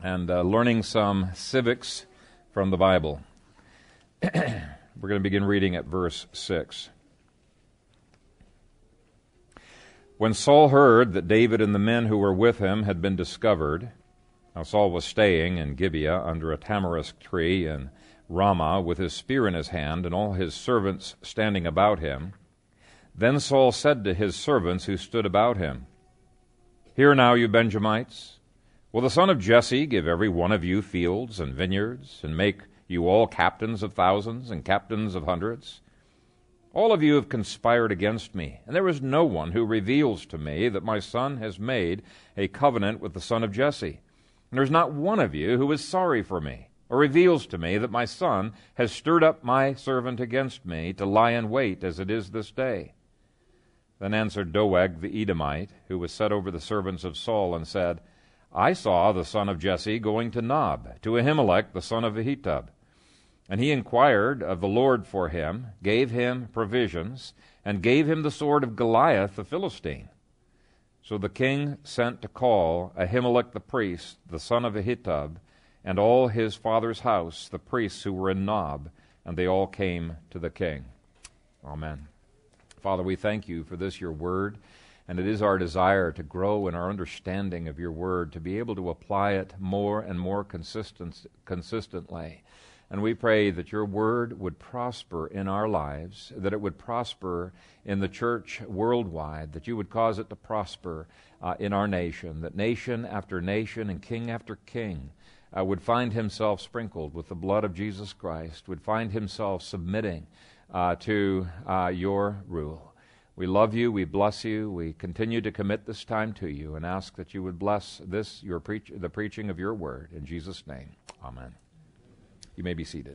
and learning some civics from the Bible. We're going to begin reading at verse 6. When Saul heard that David and the men who were with him had been discovered, now Saul was staying in Gibeah under a tamarisk tree in Ramah with his spear in his hand and all his servants standing about him. Then Saul said to his servants who stood about him, "Hear now, you Benjamites, will the son of Jesse give every one of you fields and vineyards, and make you all captains of thousands and captains of hundreds? All of you have conspired against me, and there is no one who reveals to me that my son has made a covenant with the son of Jesse. And there is not one of you who is sorry for me, or reveals to me that my son has stirred up my servant against me to lie in wait as it is this day." Then answered Doeg the Edomite, who was set over the servants of Saul, and said, "I saw the son of Jesse going to Nob, to Ahimelech the son of Ahitub. And he inquired of the Lord for him, gave him provisions, and gave him the sword of Goliath the Philistine. So the king sent to call Ahimelech the priest, the son of Ahitub, and all his father's house, the priests who were in Nob, and they all came to the king." Amen. Father, we thank you for this, your word, and it is our desire to grow in our understanding of your word, to be able to apply it more and more consistently. And we pray that your word would prosper in our lives, that it would prosper in the church worldwide, that you would cause it to prosper in our nation, that nation after nation and king after king would find himself sprinkled with the blood of Jesus Christ, would find himself submitting to your rule. We love you, we bless you, we continue to commit this time to you and ask that you would bless this, the preaching of your word. In Jesus' name, amen. You may be seated.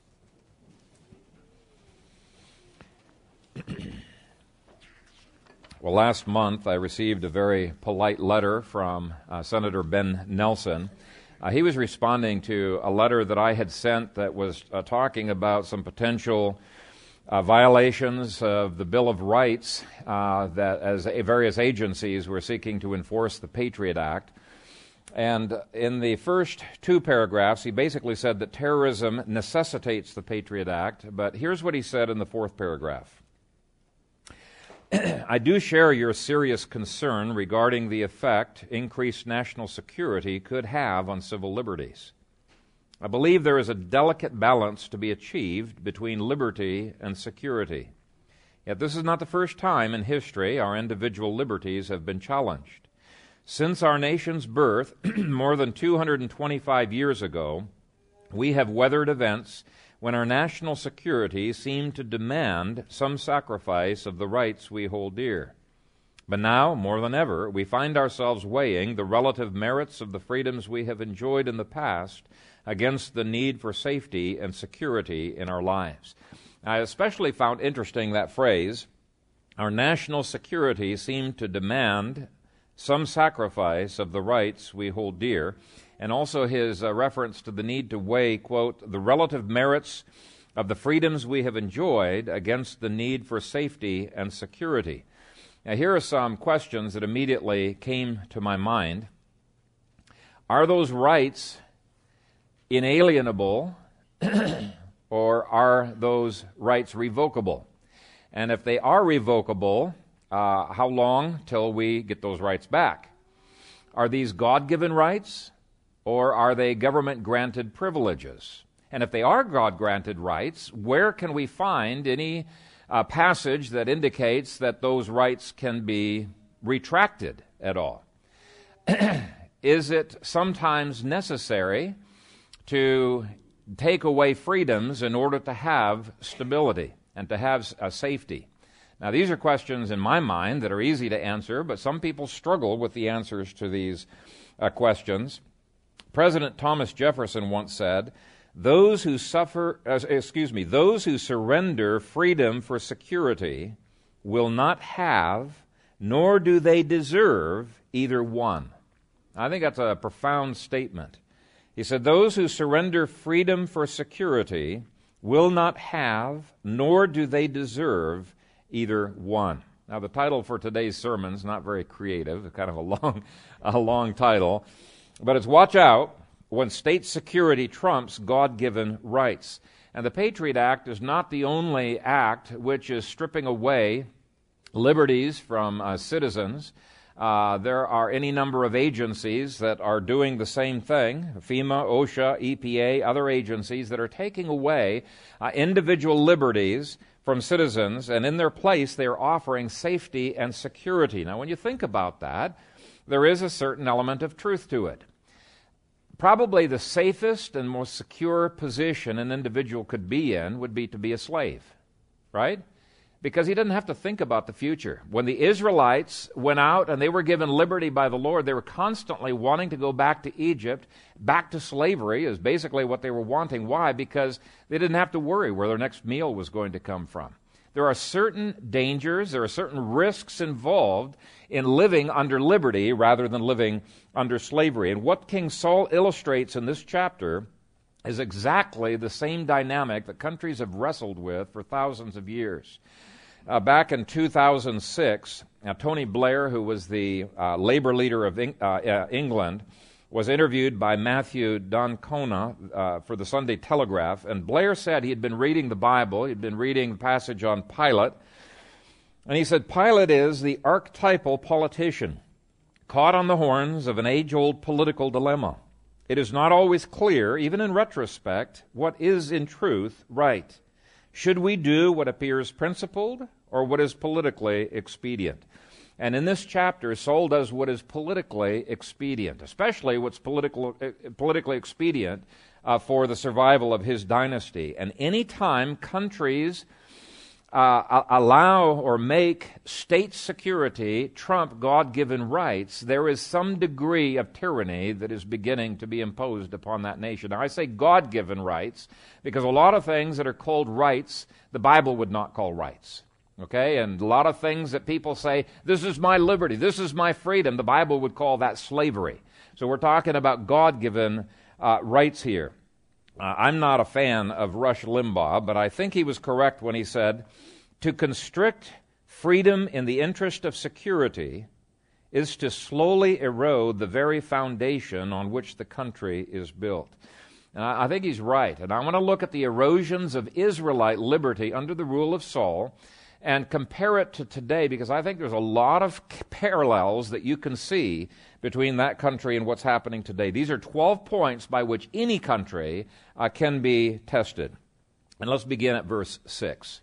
Well, last month I received a very polite letter from Senator Ben Nelson. He was responding to a letter that I had sent that was talking about some potential violations of the Bill of Rights that as various agencies were seeking to enforce the Patriot Act. And in the first two paragraphs, he basically said that terrorism necessitates the Patriot Act, but here's what he said in the fourth paragraph. "I do share your serious concern regarding the effect increased national security could have on civil liberties. I believe there is a delicate balance to be achieved between liberty and security. Yet this is not the first time in history our individual liberties have been challenged. Since our nation's birth, more than 225 years ago, we have weathered events when our national security seemed to demand some sacrifice of the rights we hold dear. But now, more than ever, we find ourselves weighing the relative merits of the freedoms we have enjoyed in the past against the need for safety and security in our lives." I especially found interesting that phrase, "Our national security seemed to demand some sacrifice of the rights we hold dear," and also his reference to the need to weigh, quote, "the relative merits of the freedoms we have enjoyed against the need for safety and security." Now, here are some questions that immediately came to my mind. Are those rights inalienable, or are those rights revocable? And if they are revocable, how long till we get those rights back? Are these God-given rights, or are they government-granted privileges? And if they are God-granted rights, where can we find any passage that indicates that those rights can be retracted at all? Is it sometimes necessary to take away freedoms in order to have stability and to have safety? Now, these are questions in my mind that are easy to answer, but some people struggle with the answers to these questions. President Thomas Jefferson once said, those who surrender freedom for security will not have, nor do they deserve, either one." I think that's a profound statement. He said, those who surrender freedom for security will not have, nor do they deserve, either one. Now, the title for today's sermon is not very creative. It's kind of a long title. But it's Watch Out, when state security trumps God-given rights. And the Patriot Act is not the only act which is stripping away liberties from citizens. There are any number of agencies that are doing the same thing, FEMA, OSHA, EPA, other agencies that are taking away individual liberties from citizens, and in their place they are offering safety and security. Now, when you think about that, there is a certain element of truth to it. Probably the safest and most secure position an individual could be in would be to be a slave, right? Because he didn't have to think about the future. When the Israelites went out and they were given liberty by the Lord, they were constantly wanting to go back to Egypt. Back to slavery is basically what they were wanting. Why? Because they didn't have to worry where their next meal was going to come from. There are certain dangers, there are certain risks involved in living under liberty rather than living under slavery. And what King Saul illustrates in this chapter is exactly the same dynamic that countries have wrestled with for thousands of years. Back in 2006, Tony Blair, who was the labor leader of England, was interviewed by Matthew D'Ancona for the Sunday Telegraph, and Blair said he had been reading the Bible, he'd been reading the passage on Pilate, and he said, Pilate is the archetypal politician, caught on the horns of an age-old political dilemma. It is not always clear, even in retrospect, what is in truth right. Should we do what appears principled or what is politically expedient? And in this chapter, Saul does what is politically expedient, especially what's politically expedient for the survival of his dynasty. And any time countries allow or make state security trump God-given rights, there is some degree of tyranny that is beginning to be imposed upon that nation. Now, I say God-given rights because a lot of things that are called rights, the Bible would not call rights. Okay? And a lot of things that people say, this is my liberty, this is my freedom, the Bible would call that slavery. So we're talking about God-given rights here. I'm not a fan of Rush Limbaugh, but I think he was correct when he said, to constrict freedom in the interest of security is to slowly erode the very foundation on which the country is built. And I think he's right. And I want to look at the erosions of Israelite liberty under the rule of Saul and compare it to today, because I think there's a lot of parallels that you can see between that country and what's happening today. These are 12 points by which any country can be tested. And let's begin at verse 6.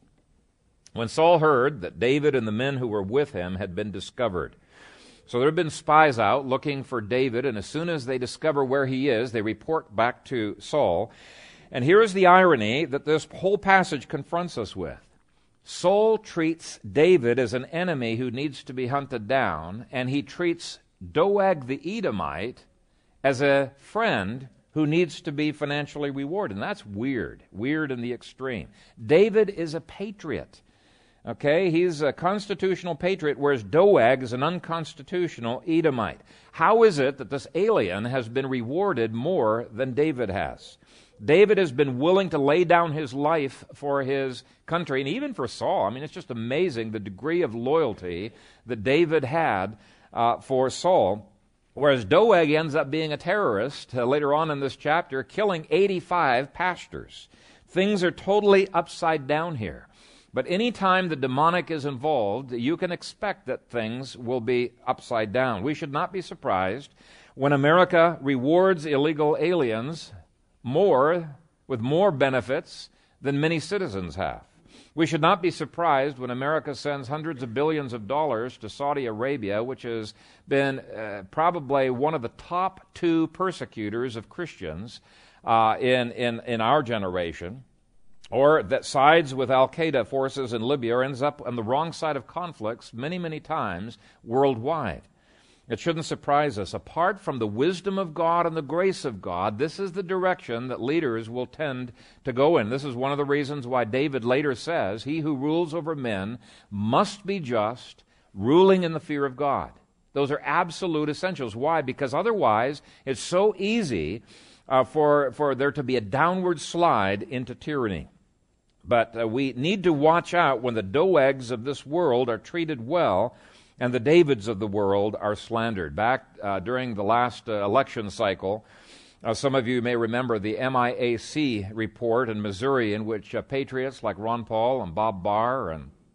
When Saul heard that David and the men who were with him had been discovered. So there have been spies out looking for David, and as soon as they discover where he is, they report back to Saul. And here is the irony that this whole passage confronts us with. Saul treats David as an enemy who needs to be hunted down, and he treats Doeg the Edomite as a friend who needs to be financially rewarded. And that's weird in the extreme. David is a patriot. Okay, he's a constitutional patriot, whereas Doeg is an unconstitutional Edomite. How is it that this alien has been rewarded more than David has? David has been willing to lay down his life for his country, and even for Saul. I mean, it's just amazing the degree of loyalty that David had for Saul, whereas Doeg ends up being a terrorist later on in this chapter, killing 85 pastors. Things are totally upside down here. But any time the demonic is involved, you can expect that things will be upside down. We should not be surprised when America rewards illegal aliens with more benefits than many citizens have. We should not be surprised when America sends hundreds of billions of dollars to Saudi Arabia, which has been probably one of the top 2 persecutors of Christians in our generation, or that sides with al-Qaeda forces in Libya or ends up on the wrong side of conflicts many, many times worldwide. It shouldn't surprise us. Apart from the wisdom of God and the grace of God, this is the direction that leaders will tend to go in. This is one of the reasons why David later says, he who rules over men must be just, ruling in the fear of God. Those are absolute essentials. Why? Because otherwise it's so easy for there to be a downward slide into tyranny. But we need to watch out when the Doegs of this world are treated well and the Davids of the world are slandered. Back during the last election cycle, Some of you may remember the MIAC report in Missouri, in which patriots like Ron Paul and Bob Barr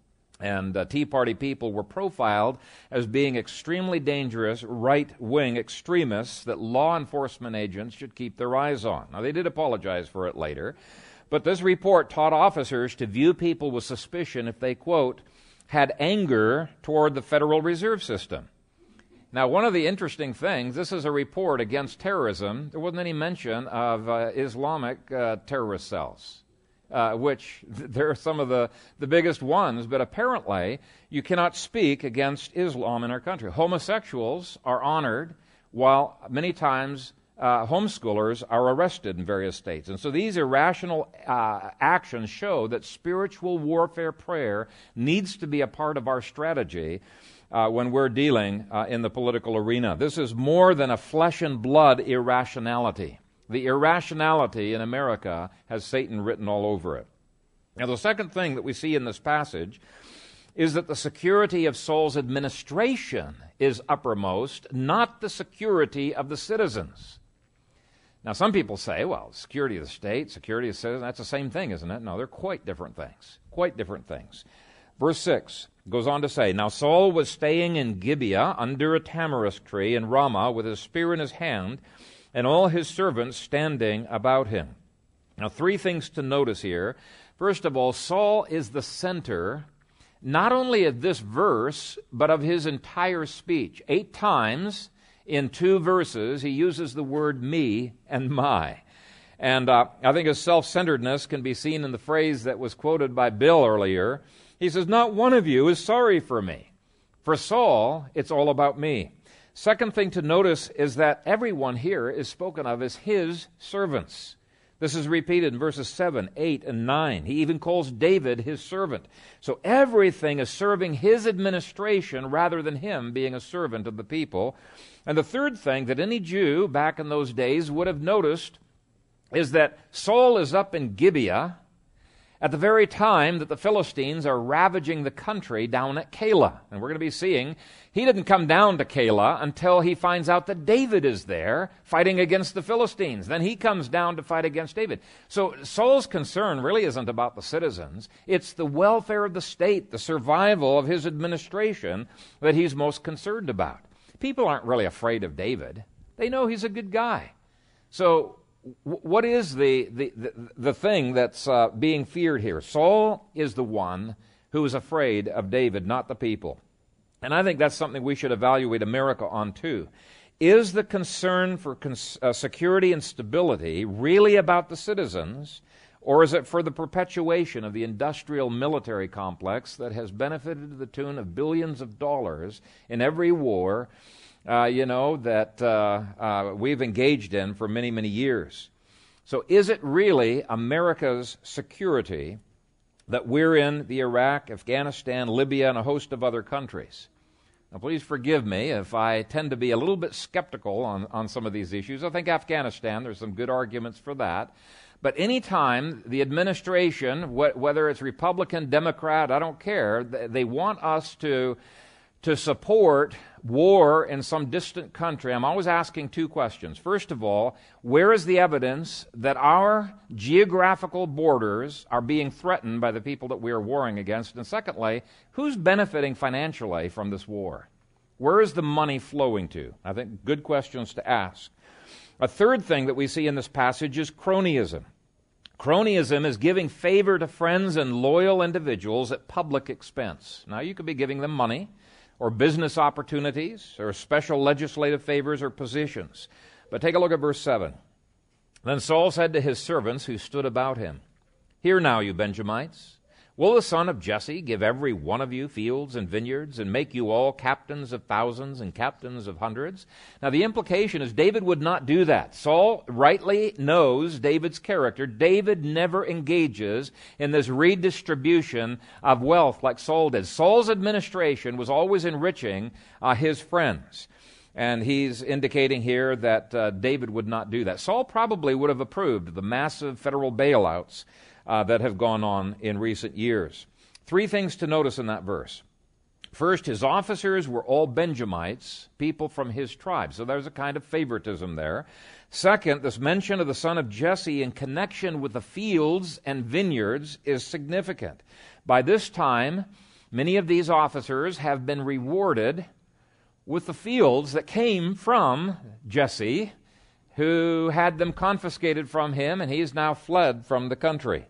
and Tea Party people were profiled as being extremely dangerous right-wing extremists that law enforcement agents should keep their eyes on. Now, they did apologize for it later, but this report taught officers to view people with suspicion if they, quote, had anger toward the Federal Reserve System. Now, one of the interesting things, this is a report against terrorism. There wasn't any mention of Islamic terrorist cells, which they're some of the biggest ones, but apparently you cannot speak against Islam in our country. Homosexuals are honored, while many times homeschoolers are arrested in various states. And so these irrational actions show that spiritual warfare prayer needs to be a part of our strategy when we're dealing in the political arena. This is more than a flesh and blood irrationality. The irrationality in America has Satan written all over it. Now, the second thing that we see in this passage is that the security of Saul's administration is uppermost, not the security of the citizens. Now, some people say, well, security of the state, security of citizens, that's the same thing, isn't it? No, they're quite different things. Quite different things. Verse 6 goes on to say, Now Saul was staying in Gibeah under a tamarisk tree in Ramah with his spear in his hand, and all his servants standing about him. Now, three things to notice here. First of all, Saul is the center not only of this verse, but of his entire speech. 8 times in 2 verses, he uses the word me and my. And I think his self-centeredness can be seen in the phrase that was quoted by Bill earlier. He says, not one of you is sorry for me. For Saul, it's all about me. Second thing to notice is that everyone here is spoken of as his servants. This is repeated in verses 7, 8, and 9. He even calls David his servant. So everything is serving his administration rather than him being a servant of the people. And the third thing that any Jew back in those days would have noticed is that Saul is up in Gibeah at the very time that the Philistines are ravaging the country down at Keilah. And we're going to be seeing he didn't come down to Keilah until he finds out that David is there fighting against the Philistines. Then he comes down to fight against David. So Saul's concern really isn't about the citizens. It's the welfare of the state, the survival of his administration that he's most concerned about. People aren't really afraid of David. They know he's a good guy. So what is the thing that's being feared here? Saul is the one who is afraid of David, not the people. And I think that's something we should evaluate America on too. Is the concern for security and stability really about the citizens, or is it for the perpetuation of the industrial military complex that has benefited to the tune of billions of dollars in every war that we've engaged in for many, many years? So is it really America's security that we're in the Iraq, Afghanistan, Libya, and a host of other countries? Now, please forgive me if I tend to be a little bit skeptical on some of these issues. I think Afghanistan, there's some good arguments for that. But any time the administration, whether it's Republican, Democrat, I don't care, they want us to support war in some distant country, I'm always asking 2 questions. First of all, where is the evidence that our geographical borders are being threatened by the people that we are warring against? And secondly, who's benefiting financially from this war? Where is the money flowing to? I think good questions to ask. A third thing that we see in this passage is cronyism. Cronyism is giving favor to friends and loyal individuals at public expense. Now, you could be giving them money, or business opportunities, or special legislative favors or positions. But take a look at verse 7. Then Saul said to his servants who stood about him, Hear now, you Benjamites, will the son of Jesse give every one of you fields and vineyards, and make you all captains of thousands and captains of hundreds? Now the implication is David would not do that. Saul rightly knows David's character. David never engages in this redistribution of wealth like Saul did. Saul's administration was always enriching his friends. And he's indicating here that David would not do that. Saul probably would have approved the massive federal bailouts that have gone on in recent years. 3 things to notice in that verse. First, his officers were all Benjamites, people from his tribe. So there's a kind of favoritism there. Second, this mention of the son of Jesse in connection with the fields and vineyards is significant. By this time, many of these officers have been rewarded with the fields that came from Jesse, who had them confiscated from him, and he's now fled from the country.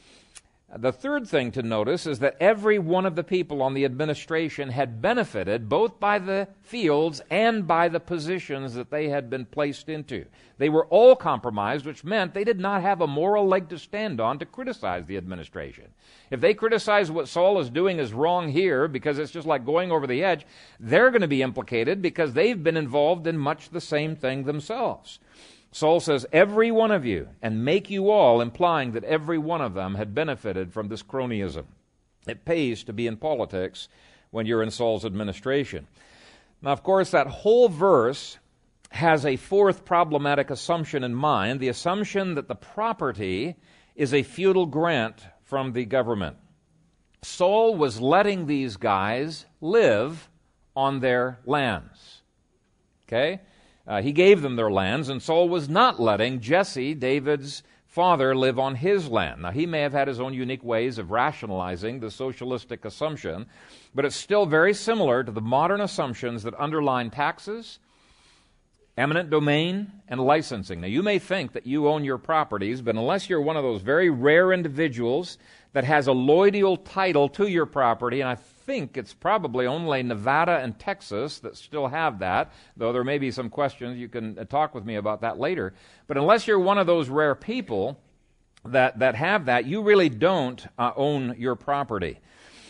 The third thing to notice is that every one of the people on the administration had benefited both by the fields and by the positions that they had been placed into. They were all compromised, which meant they did not have a moral leg to stand on to criticize the administration. If they criticize what Saul is doing is wrong here because it's just like going over the edge, they're going to be implicated because they've been involved in much the same thing themselves. Saul says, every one of you, and make you all, implying that every one of them had benefited from this cronyism. It pays to be in politics when you're in Saul's administration. Now, of course, that whole verse has a fourth problematic assumption in mind, the assumption that the property is a feudal grant from the government. Saul was letting these guys live on their lands. Okay? He gave them their lands, and Saul was not letting Jesse, David's father, live on his land. Now, he may have had his own unique ways of rationalizing the socialistic assumption, but it's still very similar to the modern assumptions that underline taxes, eminent domain, and licensing. Now, you may think that you own your properties, but unless you're one of those very rare individuals that has a lloydial title to your property, and I think it's probably only Nevada and Texas that still have that, though there may be some questions. You can talk with me about that later. But unless you're one of those rare people that have that, you really don't own your property.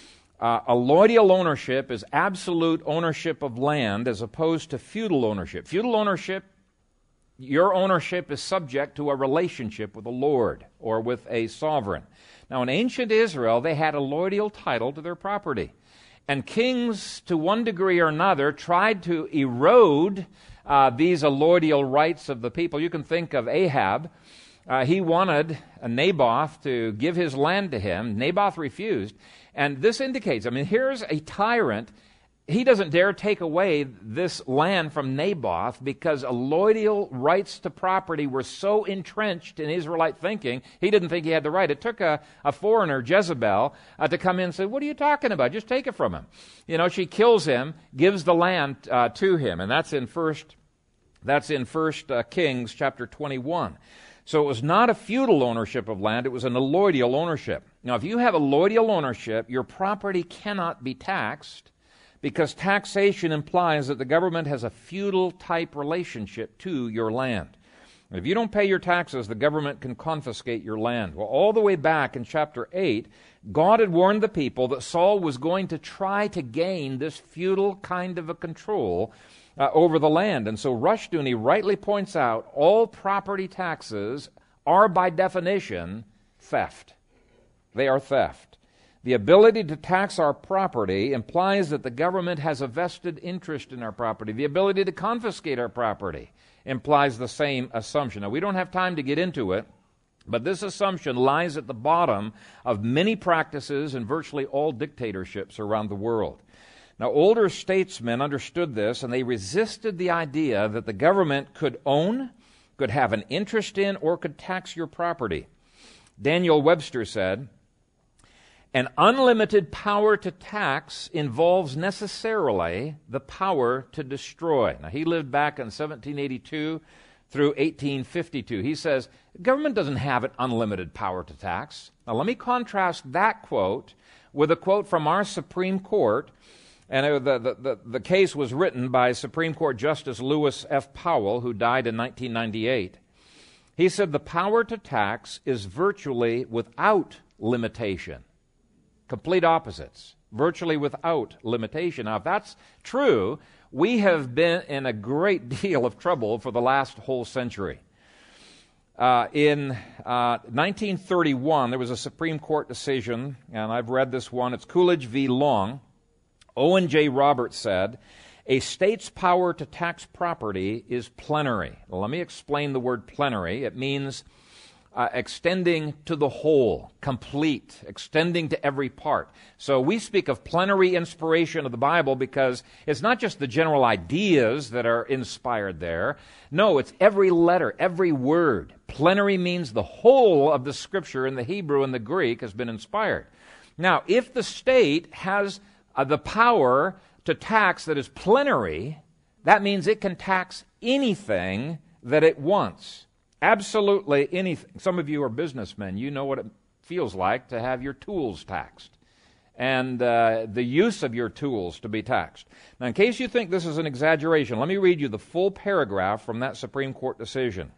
A lloydial ownership is absolute ownership of land as opposed to feudal ownership. Feudal ownership, your ownership is subject to a relationship with a lord or with a sovereign. Now, in ancient Israel, they had a lloydial title to their property. And kings, to one degree or another, tried to erode these allodial rights of the people. You can think of Ahab. He wanted Naboth to give his land to him. Naboth refused. And this indicates, here's a tyrant. He doesn't dare take away this land from Naboth because allodial rights to property were so entrenched in Israelite thinking, he didn't think he had the right. It took a foreigner, Jezebel, to come in and say, what are you talking about? Just take it from him. She kills him, gives the land to him. And that's in First Kings chapter 21. So it was not a feudal ownership of land, it was an allodial ownership. Now, if you have allodial ownership, your property cannot be taxed, because taxation implies that the government has a feudal-type relationship to your land. If you don't pay your taxes, the government can confiscate your land. Well, all the way back in chapter 8, God had warned the people that Saul was going to try to gain this feudal kind of a control over the land. And so Rushdoony rightly points out all property taxes are, by definition, theft. They are theft. The ability to tax our property implies that the government has a vested interest in our property. The ability to confiscate our property implies the same assumption. Now, we don't have time to get into it, but this assumption lies at the bottom of many practices in virtually all dictatorships around the world. Now, older statesmen understood this, and they resisted the idea that the government could own, could have an interest in, or could tax your property. Daniel Webster said, an unlimited power to tax involves necessarily the power to destroy. Now, he lived back in 1782 through 1852. He says, government doesn't have an unlimited power to tax. Now, let me contrast that quote with a quote from our Supreme Court. And the case was written by Supreme Court Justice Lewis F. Powell, who died in 1998. He said, the power to tax is virtually without limitation. Complete opposites, virtually without limitation. Now, if that's true, we have been in a great deal of trouble for the last whole century. In 1931, there was a Supreme Court decision, and I've read this one. It's Coolidge v. Long. Owen J. Roberts said, a state's power to tax property is plenary. Well, let me explain the word plenary. It means extending to the whole, complete, extending to every part. So we speak of plenary inspiration of the Bible because it's not just the general ideas that are inspired there. No, it's every letter, every word. Plenary means the whole of the Scripture in the Hebrew and the Greek has been inspired. Now, if the state has the power to tax that is plenary, that means it can tax anything that it wants. Absolutely anything. Some of you are businessmen. You know what it feels like to have your tools taxed and the use of your tools to be taxed. Now, in case you think this is an exaggeration, let me read you the full paragraph from that Supreme Court decision.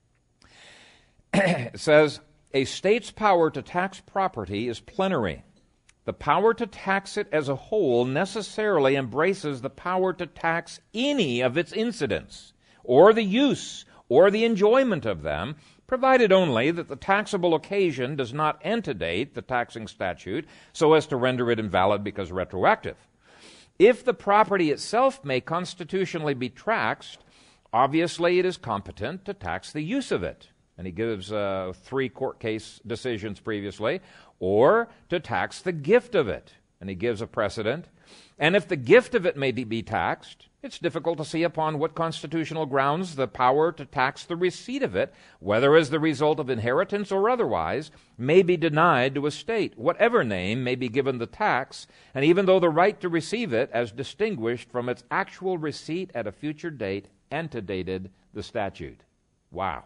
It says, a state's power to tax property is plenary. The power to tax it as a whole necessarily embraces the power to tax any of its incidents, or the use or the enjoyment of them, provided only that the taxable occasion does not antedate the taxing statute so as to render it invalid because retroactive. If the property itself may constitutionally be taxed, obviously it is competent to tax the use of it. And he gives 3 court case decisions previously, or to tax the gift of it. And he gives a precedent. And if the gift of it may be taxed, it's difficult to see upon what constitutional grounds the power to tax the receipt of it, whether as the result of inheritance or otherwise, may be denied to a state, whatever name may be given the tax, and even though the right to receive it, as distinguished from its actual receipt at a future date, antedated the statute. Wow.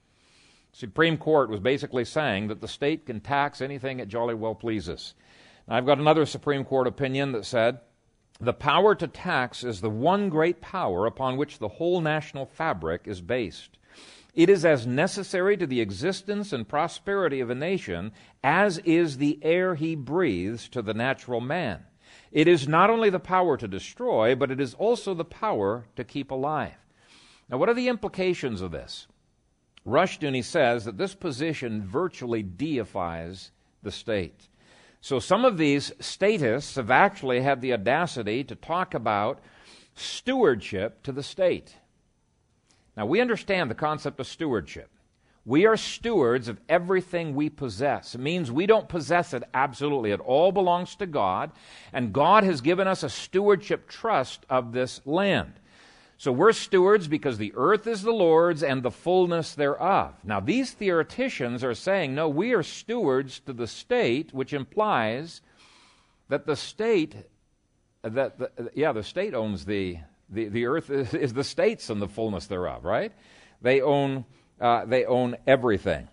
Supreme Court was basically saying that the state can tax anything it jolly well pleases. Now, I've got another Supreme Court opinion that said, the power to tax is the one great power upon which the whole national fabric is based. It is as necessary to the existence and prosperity of a nation as is the air he breathes to the natural man. It is not only the power to destroy, but it is also the power to keep alive. Now, what are the implications of this? Rushdoony says that this position virtually deifies the state. So some of these statists have actually had the audacity to talk about stewardship to the state. Now, we understand the concept of stewardship. We are stewards of everything we possess. It means we don't possess it absolutely. It all belongs to God, and God has given us a stewardship trust of this land. So we're stewards because the earth is the Lord's and the fullness thereof. Now, these theoreticians are saying, no, we are stewards to the state, which implies that the state, the state owns the earth is the state's and the fullness thereof, right? They own everything.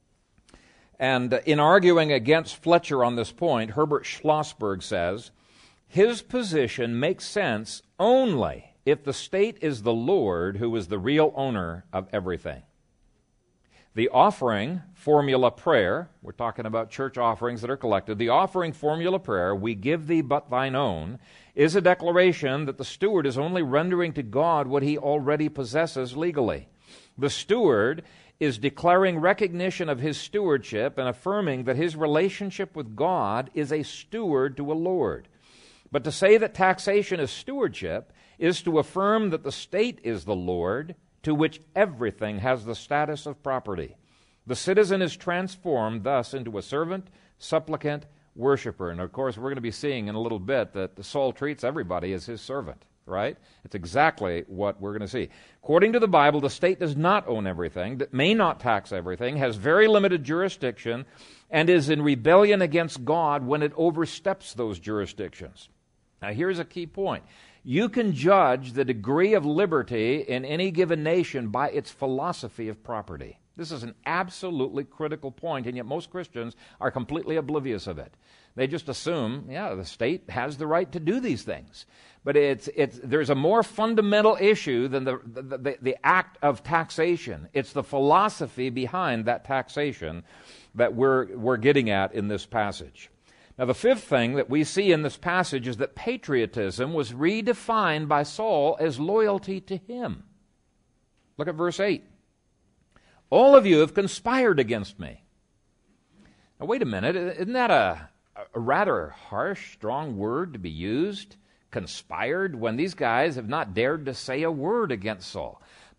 And in arguing against Fletcher on this point, Herbert Schlossberg says, his position makes sense only if the state is the Lord who is the real owner of everything. The offering formula prayer, we're talking about church offerings that are collected, the offering formula prayer, we give thee but thine own, is a declaration that the steward is only rendering to God what he already possesses legally. The steward is declaring recognition of his stewardship and affirming that his relationship with God is a steward to a Lord. But to say that taxation is stewardship is to affirm that the state is the Lord, to which everything has the status of property. The citizen is transformed thus into a servant, supplicant, worshiper. And of course, we're going to be seeing in a little bit that Saul treats everybody as his servant, right? It's exactly what we're going to see. According to the Bible, the state does not own everything, may not tax everything, has very limited jurisdiction, and is in rebellion against God when it oversteps those jurisdictions. Now, here's a key point. You can judge the degree of liberty in any given nation by its philosophy of property. This is an absolutely critical point, and yet most Christians are completely oblivious of it. They just assume, the state has the right to do these things. But there's a more fundamental issue than the act of taxation. It's the philosophy behind that taxation that we're getting at in this passage. Now, the fifth thing that we see in this passage is that patriotism was redefined by Saul as loyalty to him. Look at verse 8. All of you have conspired against me. Now, wait a minute. Isn't that a rather harsh, strong word to be used? Conspired, when these guys have not dared to say a word against Saul.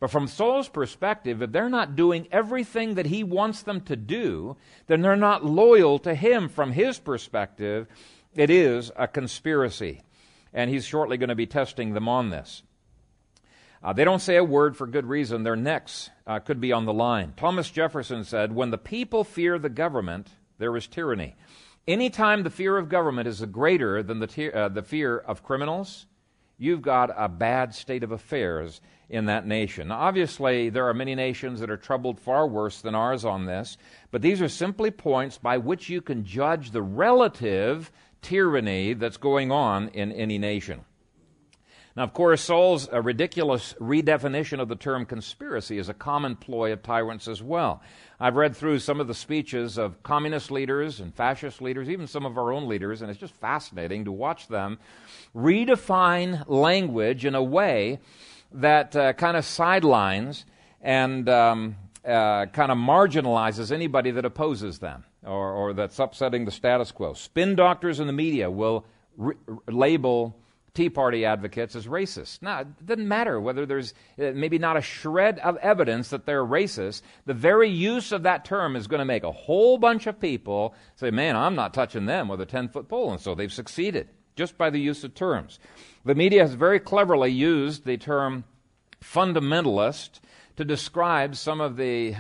But from Saul's perspective, if they're not doing everything that he wants them to do, then they're not loyal to him. From his perspective, it is a conspiracy. And he's shortly going to be testing them on this. They don't say a word for good reason. Their necks could be on the line. Thomas Jefferson said, when the people fear the government, there is tyranny. Anytime the fear of government is greater than the fear of criminals, you've got a bad state of affairs in that nation. Now, obviously, there are many nations that are troubled far worse than ours on this, but these are simply points by which you can judge the relative tyranny that's going on in any nation. Now, of course, Saul's ridiculous redefinition of the term conspiracy is a common ploy of tyrants as well. I've read through some of the speeches of communist leaders and fascist leaders, even some of our own leaders, and it's just fascinating to watch them redefine language in a way that kind of sidelines and kind of marginalizes anybody that opposes them or that's upsetting the status quo. Spin doctors in the media will label Tea Party advocates as racist. Now, it doesn't matter whether there's maybe not a shred of evidence that they're racist. The very use of that term is going to make a whole bunch of people say, man, I'm not touching them with a 10-foot pole. And so they've succeeded just by the use of terms. The media has very cleverly used the term fundamentalist to describe some of the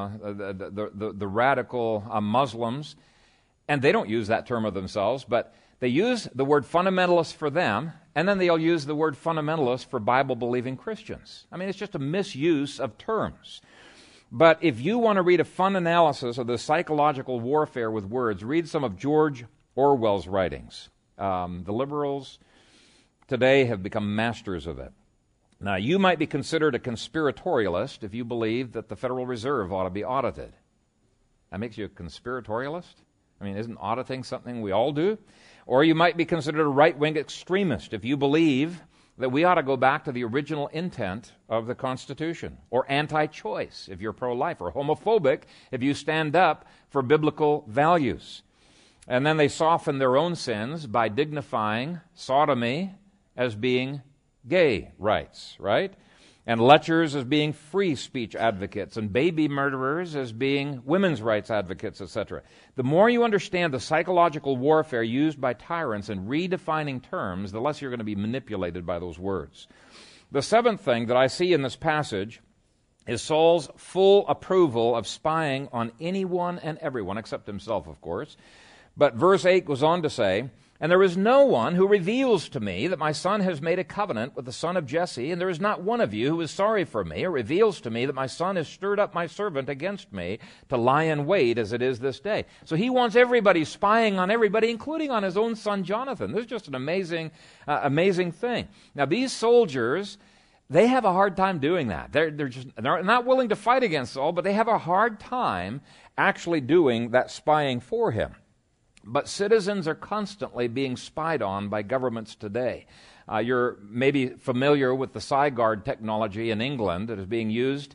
radical Muslims. And they don't use that term of themselves, but they use the word fundamentalist for them, and then they'll use the word fundamentalist for Bible-believing Christians. I mean, it's just a misuse of terms. But if you want to read a fun analysis of the psychological warfare with words, read some of George Orwell's writings. The liberals today have become masters of it. Now, you might be considered a conspiratorialist if you believe that the Federal Reserve ought to be audited. That makes you a conspiratorialist? I mean, isn't auditing something we all do? Or you might be considered a right-wing extremist if you believe that we ought to go back to the original intent of the Constitution. Or anti-choice if you're pro-life. Or homophobic if you stand up for biblical values. And then they soften their own sins by dignifying sodomy as being gay rights, right? And lechers as being free speech advocates, and baby murderers as being women's rights advocates, etc. The more you understand the psychological warfare used by tyrants in redefining terms, the less you're going to be manipulated by those words. The seventh thing that I see in this passage is Saul's full approval of spying on anyone and everyone, except himself, of course. But verse 8 goes on to say, and there is no one who reveals to me that my son has made a covenant with the son of Jesse, and there is not one of you who is sorry for me, or reveals to me that my son has stirred up my servant against me to lie in wait as it is this day. So he wants everybody spying on everybody, including on his own son Jonathan. This is just an amazing thing. Now these soldiers, they have a hard time doing that. They're not willing to fight against Saul, but they have a hard time actually doing that spying for him. But citizens are constantly being spied on by governments today. You're maybe familiar with the Sigard technology in England that is being used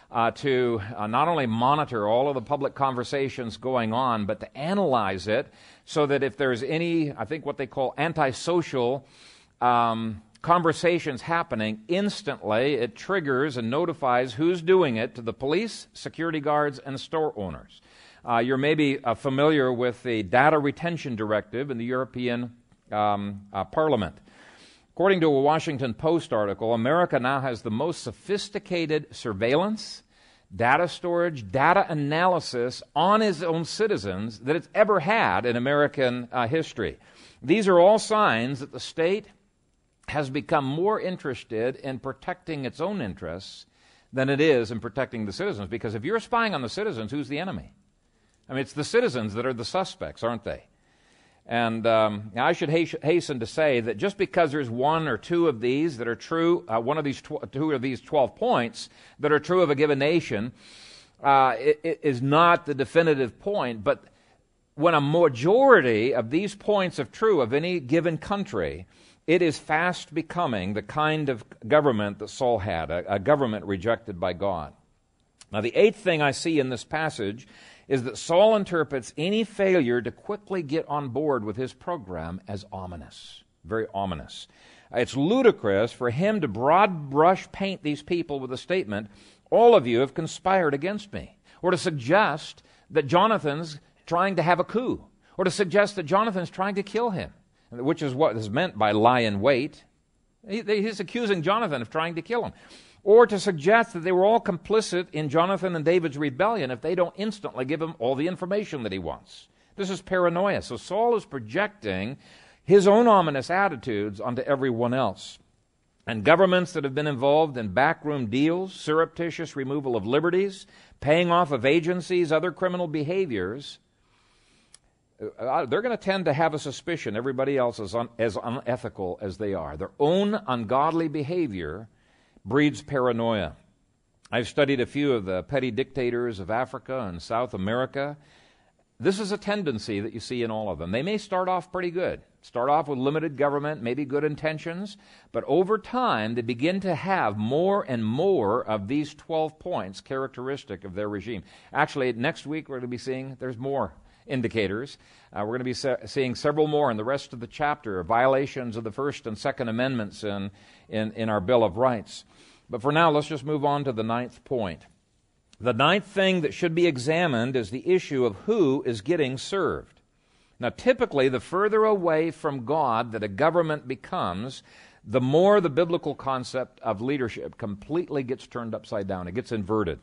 to not only monitor all of the public conversations going on, but to analyze it so that if there's any, I think what they call antisocial conversations happening, instantly it triggers and notifies who's doing it to the police, security guards, and store owners. You're maybe familiar with the Data Retention Directive in the European Parliament. According to a Washington Post article, America now has the most sophisticated surveillance, data storage, data analysis on its own citizens that it's ever had in American history. These are all signs that the state has become more interested in protecting its own interests than it is in protecting the citizens. Because if you're spying on the citizens, who's the enemy? I mean, it's the citizens that are the suspects, aren't they? And I should hasten to say that just because there's one or two of these that are true, two of these 12 points that are true of a given nation, it is not the definitive point. But when a majority of these points are true of any given country, it is fast becoming the kind of government that Saul had, a government rejected by God. Now, the eighth thing I see in this passage is that Saul interprets any failure to quickly get on board with his program as ominous, very ominous. It's ludicrous for him to broad brush paint these people with the statement, all of you have conspired against me, or to suggest that Jonathan's trying to have a coup, or to suggest that Jonathan's trying to kill him, which is what is meant by lie in wait. He's accusing Jonathan of trying to kill him. Or to suggest that they were all complicit in Jonathan and David's rebellion if they don't instantly give him all the information that he wants. This is paranoia. So Saul is projecting his own ominous attitudes onto everyone else. And governments that have been involved in backroom deals, surreptitious removal of liberties, paying off of agencies, other criminal behaviors, they're going to tend to have a suspicion everybody else is as unethical as they are. Their own ungodly behavior breeds paranoia. I've studied a few of the petty dictators of Africa and South America. This is a tendency that you see in all of them. They may start off pretty good, start off with limited government, maybe good intentions, but over time they begin to have more and more of these 12 points characteristic of their regime. Actually, next week we're going to be seeing there's more indicators. We're going to be seeing several more in the rest of the chapter, violations of the First and Second Amendments in our Bill of Rights. But for now, let's just move on to the ninth point. The ninth thing that should be examined is the issue of who is getting served. Now, typically, the further away from God that a government becomes, the more the biblical concept of leadership completely gets turned upside down. It gets inverted.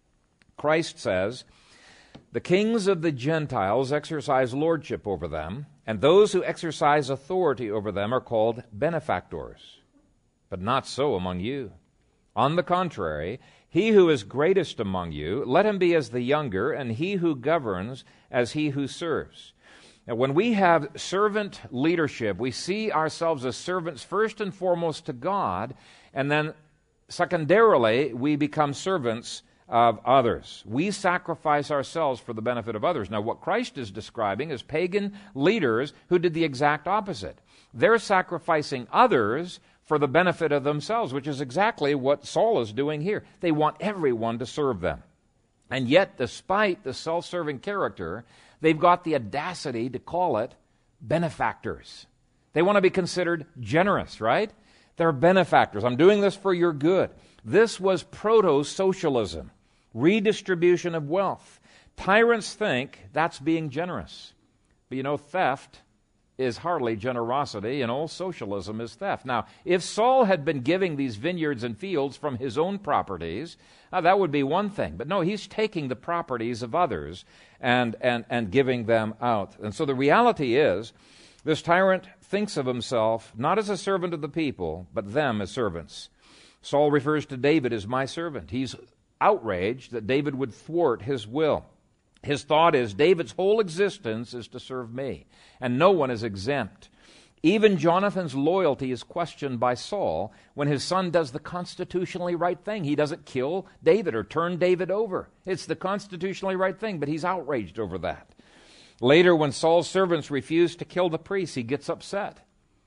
Christ says, the kings of the Gentiles exercise lordship over them, and those who exercise authority over them are called benefactors. But not so among you. On the contrary, he who is greatest among you, let him be as the younger, and he who governs as he who serves. Now, when we have servant leadership, we see ourselves as servants first and foremost to God, and then secondarily, we become servants of others. We sacrifice ourselves for the benefit of others. Now, what Christ is describing is pagan leaders who did the exact opposite. They're sacrificing others for the benefit of themselves, which is exactly what Saul is doing here. They want everyone to serve them. And yet, despite the self-serving character, they've got the audacity to call it benefactors. They want to be considered generous, right? They're benefactors. I'm doing this for your good. This was proto-socialism, redistribution of wealth. Tyrants think that's being generous. But you know, theft is hardly generosity, and all socialism is theft. Now, if Saul had been giving these vineyards and fields from his own properties, that would be one thing. But no, he's taking the properties of others and giving them out. And so the reality is, this tyrant thinks of himself not as a servant of the people, but them as servants. Saul refers to David as my servant. He's outraged that David would thwart his will. His thought is, David's whole existence is to serve me, and no one is exempt. Even Jonathan's loyalty is questioned by Saul when his son does the constitutionally right thing. He doesn't kill David or turn David over. It's the constitutionally right thing, but he's outraged over that. Later, when Saul's servants refuse to kill the priests, he gets upset.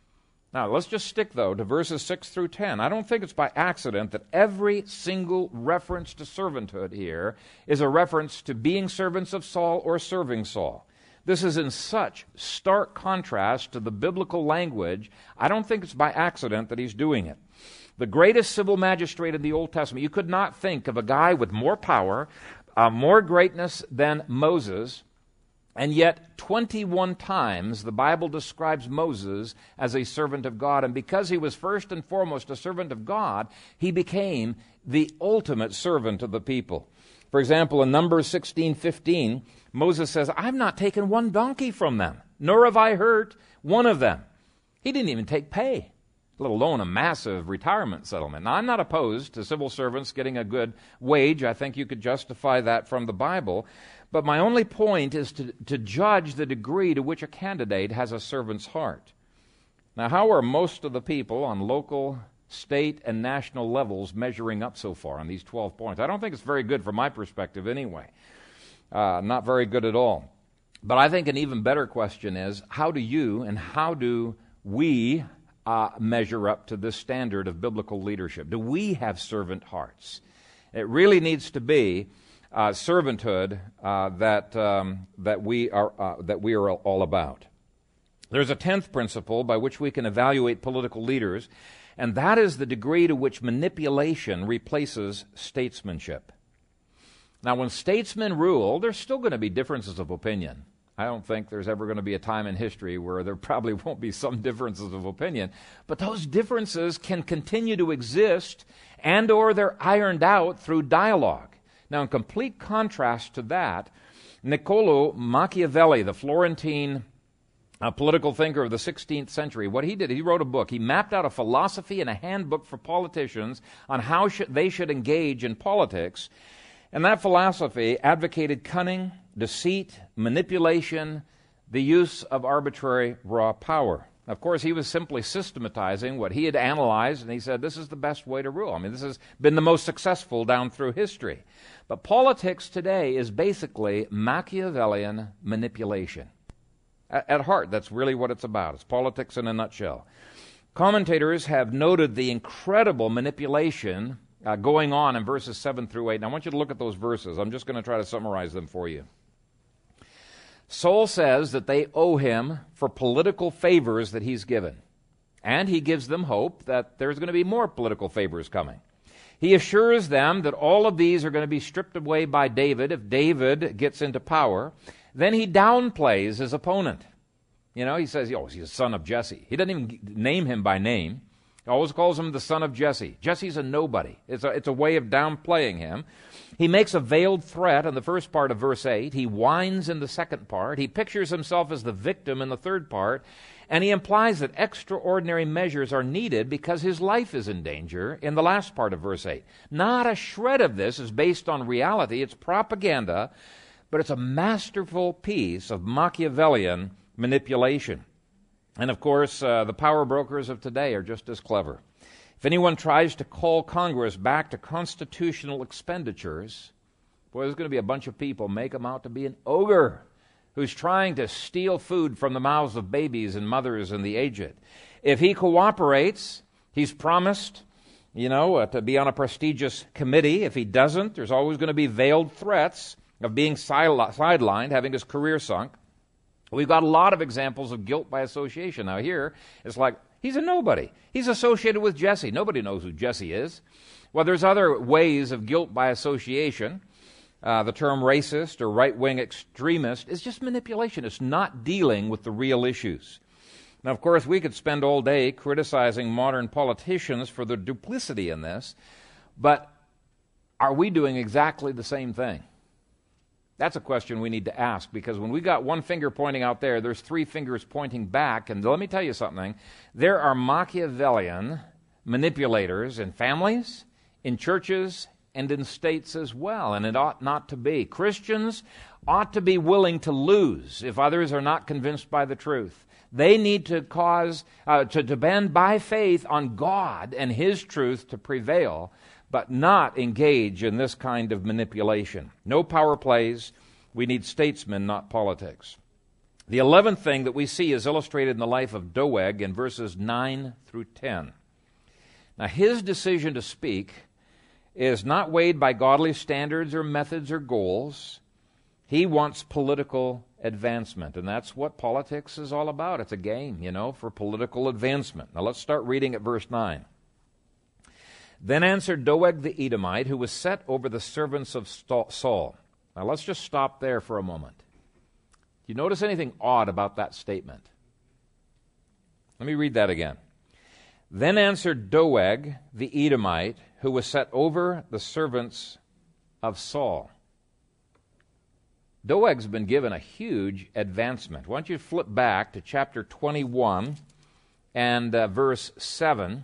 Now, let's just stick, though, to verses 6 through 10. I don't think it's by accident that every single reference to servanthood here is a reference to being servants of Saul or serving Saul. This is in such stark contrast to the biblical language, I don't think it's by accident that he's doing it. The greatest civil magistrate in the Old Testament, you could not think of a guy with more power, more greatness than Moses. And yet, 21 times the Bible describes Moses as a servant of God. And because he was first and foremost a servant of God, he became the ultimate servant of the people. For example, in Numbers 16:15, Moses says, I've not taken one donkey from them, nor have I hurt one of them. He didn't even take pay, let alone a massive retirement settlement. Now, I'm not opposed to civil servants getting a good wage. I think you could justify that from the Bible. But my only point is to judge the degree to which a candidate has a servant's heart. Now, how are most of the people on local, state, and national levels measuring up so far on these 12 points? I don't think it's very good from my perspective anyway. Not very good at all. But I think an even better question is, how do you and how do we measure up to this standard of biblical leadership? Do we have servant hearts? It really needs to be servanthood that we are all about. There's a 10th principle by which we can evaluate political leaders, and that is the degree to which manipulation replaces statesmanship. Now, when statesmen rule, there's still going to be differences of opinion. I don't think there's ever going to be a time in history where there probably won't be some differences of opinion, but those differences can continue to exist and or they're ironed out through dialogue. Now, in complete contrast to that, Niccolò Machiavelli, the Florentine political thinker of the 16th century, what he did, he wrote a book. He mapped out a philosophy and a handbook for politicians on how they should engage in politics. And that philosophy advocated cunning, deceit, manipulation, the use of arbitrary raw power. Of course, he was simply systematizing what he had analyzed, and he said, this is the best way to rule. I mean, this has been the most successful down through history. But politics today is basically Machiavellian manipulation. At heart, that's really what it's about. It's politics in a nutshell. Commentators have noted the incredible manipulation going on in verses 7 through 8. And I want you to look at those verses. I'm just going to try to summarize them for you. Saul says that they owe him for political favors that he's given. And he gives them hope that there's going to be more political favors coming. He assures them that all of these are going to be stripped away by David if David gets into power. Then he downplays his opponent. You know, he says, oh, he's a son of Jesse. He doesn't even name him by name. He always calls him the son of Jesse. Jesse's a nobody. It's a way of downplaying him. He makes a veiled threat in the first part of verse 8. He whines in the second part. He pictures himself as the victim in the third part. And he implies that extraordinary measures are needed because his life is in danger in the last part of verse 8. Not a shred of this is based on reality. It's propaganda, but it's a masterful piece of Machiavellian manipulation. And of course, the power brokers of today are just as clever. If anyone tries to call Congress back to constitutional expenditures, boy, there's going to be a bunch of people make him out to be an ogre who's trying to steal food from the mouths of babies and mothers and the aged. If he cooperates, he's promised, to be on a prestigious committee. If he doesn't, there's always going to be veiled threats of being sidelined, having his career sunk. We've got a lot of examples of guilt by association. Now here, it's like, he's a nobody. He's associated with Jesse. Nobody knows who Jesse is. Well, there's other ways of guilt by association. The term racist or right-wing extremist is just manipulation. It's not dealing with the real issues. Now, of course, we could spend all day criticizing modern politicians for their duplicity in this, but are we doing exactly the same thing? That's a question we need to ask, because when we got one finger pointing out there, there's three fingers pointing back. And let me tell you something. There are Machiavellian manipulators in families, in churches, and in states as well, and it ought not to be. Christians ought to be willing to lose if others are not convinced by the truth. They need to to depend by faith on God and His truth to prevail, but not engage in this kind of manipulation. No power plays. We need statesmen, not politics. The 11th thing that we see is illustrated in the life of Doeg in verses 9 through 10. Now, his decision to speak is not weighed by godly standards or methods or goals. He wants political advancement, and that's what politics is all about. It's a game, for political advancement. Now, let's start reading at verse 9. Then answered Doeg the Edomite, who was set over the servants of Saul. Now let's just stop there for a moment. Do you notice anything odd about that statement? Let me read that again. Then answered Doeg the Edomite, who was set over the servants of Saul. Doeg's been given a huge advancement. Why don't you flip back to chapter 21 and verse 7.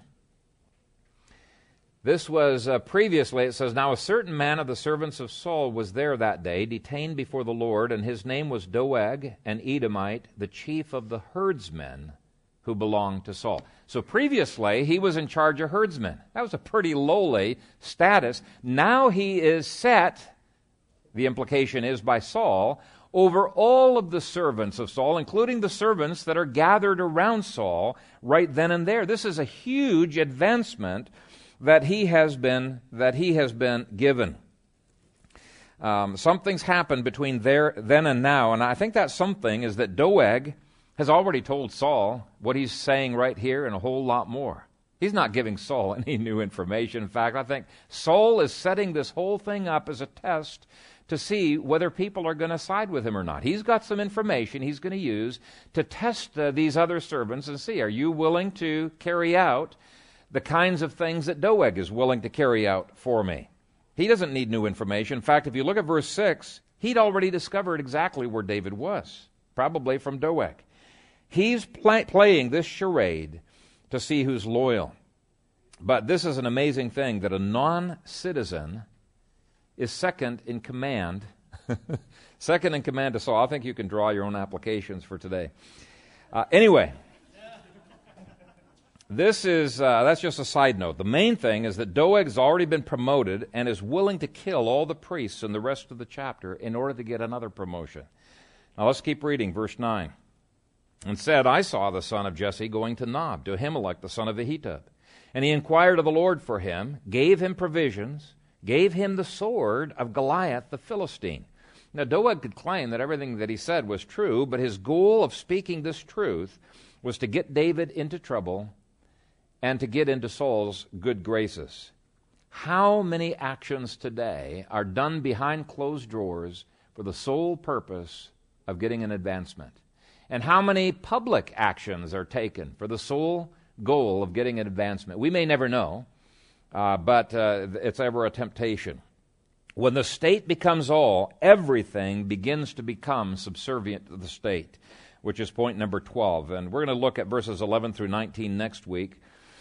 This was previously, it says, Now a certain man of the servants of Saul was there that day, detained before the Lord, and his name was Doeg, an Edomite, the chief of the herdsmen who belonged to Saul. So previously, he was in charge of herdsmen. That was a pretty lowly status. Now he is set, the implication is by Saul, over all of the servants of Saul, including the servants that are gathered around Saul right then and there. This is a huge advancement that he has been given. Something's happened between then and now, and I think that something is that Doeg has already told Saul what he's saying right here and a whole lot more. He's not giving Saul any new information. In fact, I think Saul is setting this whole thing up as a test to see whether people are going to side with him or not. He's got some information he's going to use to test these other servants and see, are you willing to carry out the kinds of things that Doeg is willing to carry out for me? He doesn't need new information. In fact, if you look at verse 6, he'd already discovered exactly where David was, probably from Doeg. He's playing this charade to see who's loyal. But this is an amazing thing, that a non-citizen is second in command. Second in command to Saul. I think you can draw your own applications for today. Anyway, that's just a side note. The main thing is that Doeg's already been promoted and is willing to kill all the priests in the rest of the chapter in order to get another promotion. Now let's keep reading, verse 9. And said, I saw the son of Jesse going to Nob, to Ahimelech the son of Ahitub. And he inquired of the Lord for him, gave him provisions, gave him the sword of Goliath the Philistine. Now Doeg could claim that everything that he said was true, but his goal of speaking this truth was to get David into trouble and to get into Saul's good graces. How many actions today are done behind closed doors for the sole purpose of getting an advancement? And how many public actions are taken for the sole goal of getting an advancement? We may never know, but it's ever a temptation. When the state becomes all, everything begins to become subservient to the state, which is point number 12. And we're going to look at verses 11 through 19 next week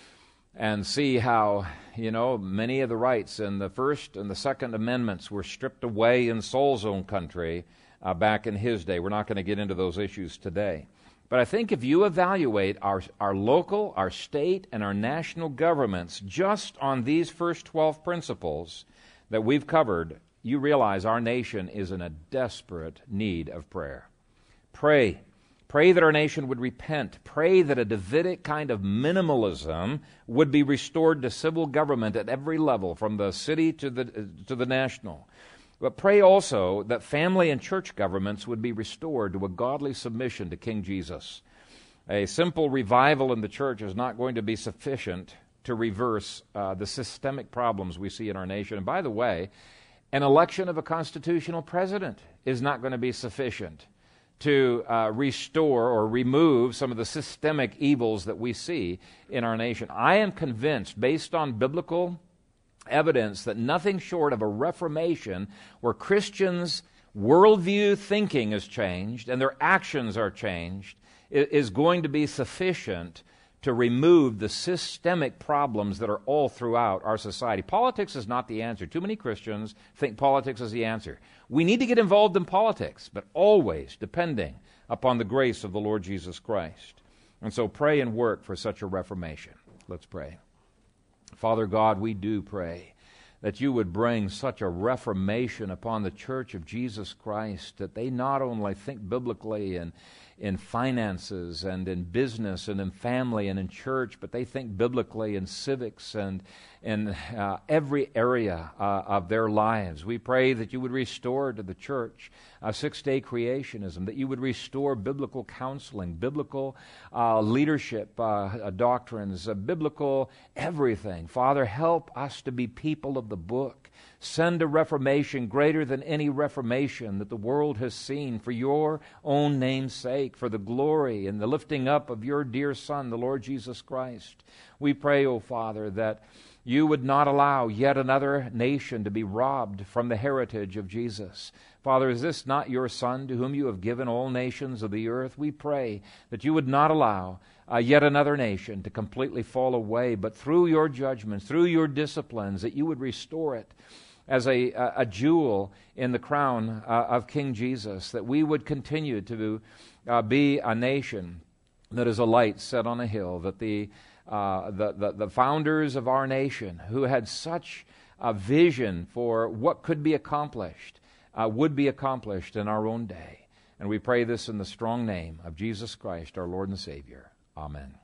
and see how, many of the rights in the First and the Second Amendments were stripped away in Saul's own country back in his day. We're not going to get into those issues today. But I think if you evaluate our local, our state, and our national governments just on these first 12 principles that we've covered, you realize our nation is in a desperate need of prayer. Pray. Pray that our nation would repent. Pray that a Davidic kind of minimalism would be restored to civil government at every level, from the city to the national. But pray also that family and church governments would be restored to a godly submission to King Jesus. A simple revival in the church is not going to be sufficient to reverse the systemic problems we see in our nation. And by the way, an election of a constitutional president is not going to be sufficient to restore or remove some of the systemic evils that we see in our nation. I am convinced, based on biblical evidence, that nothing short of a reformation where Christians' worldview thinking is changed and their actions are changed is going to be sufficient to remove the systemic problems that are all throughout our society. Politics is not the answer. Too many Christians think politics is the answer. We need to get involved in politics, but always depending upon the grace of the Lord Jesus Christ. And so pray and work for such a reformation. Let's pray. Father God, we do pray that you would bring such a reformation upon the Church of Jesus Christ, that they not only think biblically and in finances and in business and in family and in church, but they think biblically in civics and in every area of their lives. We pray that you would restore to the church six-day creationism, that you would restore biblical counseling, biblical leadership doctrines, biblical everything. Father, help us to be people of the book. Send a reformation greater than any reformation that the world has seen, for your own name's sake, for the glory and the lifting up of your dear Son, the Lord Jesus Christ. We pray, O Father, that you would not allow yet another nation to be robbed from the heritage of Jesus. Father, is this not your Son, to whom you have given all nations of the earth? We pray that you would not allow yet another nation to completely fall away, but through your judgments, through your disciplines, that you would restore it as a jewel in the crown of King Jesus, that we would continue to be a nation that is a light set on a hill, that the founders of our nation, who had such a vision for what could be accomplished, would be accomplished in our own day. And we pray this in the strong name of Jesus Christ, our Lord and Savior. Amen.